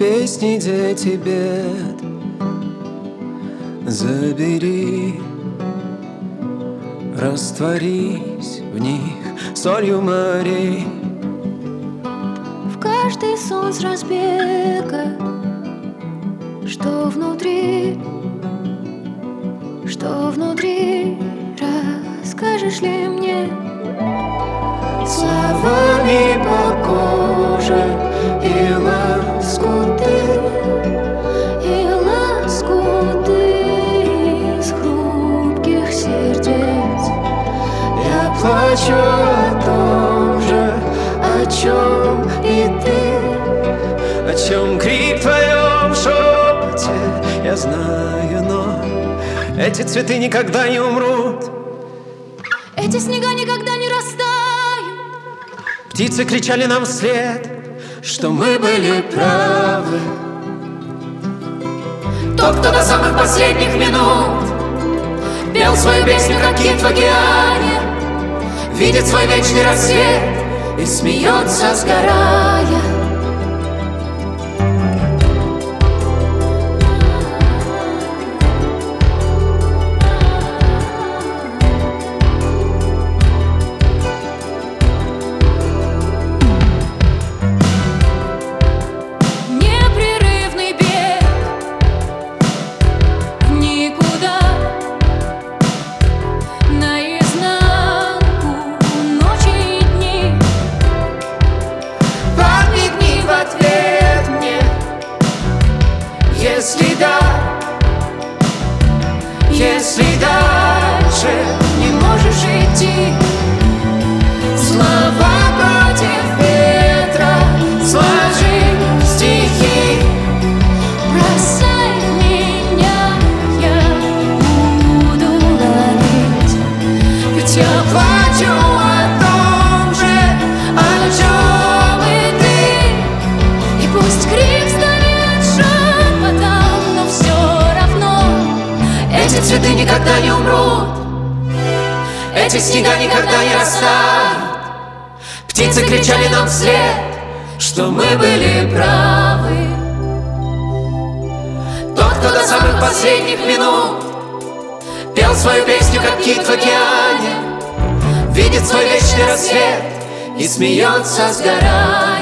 песни дети бед. Забери, растворись в них солью морей. В каждый сон с разбега, что внутри, расскажешь ли мне? Словами по коже и лоскуты из хрупких сердец. Я плачу о том же, о чем и ты, о чем крик в твоем шепоте. Я знаю, но эти цветы никогда не умрут, эти снега никогда не растают. Птицы кричали нам вслед, что мы были правы. Тот, кто до самых последних минут пел свою песню, как кит в океане, видит свой вечный рассвет и смеется, сгорая. Если дальше не можешь идти, слова против ветра, сложи стихи. Бросай меня, я буду ловить, ведь я плачу о том же, о чем и ты. И пусть крик станет шепотом, но все равно эти цветы никогда не умрут, эти снега никогда не растают. Птицы кричали нам вслед, что мы были правы. Тот, кто до самых последних минут пел свою песню, как кит в океане, видит свой вечный рассвет и смеется, сгорая.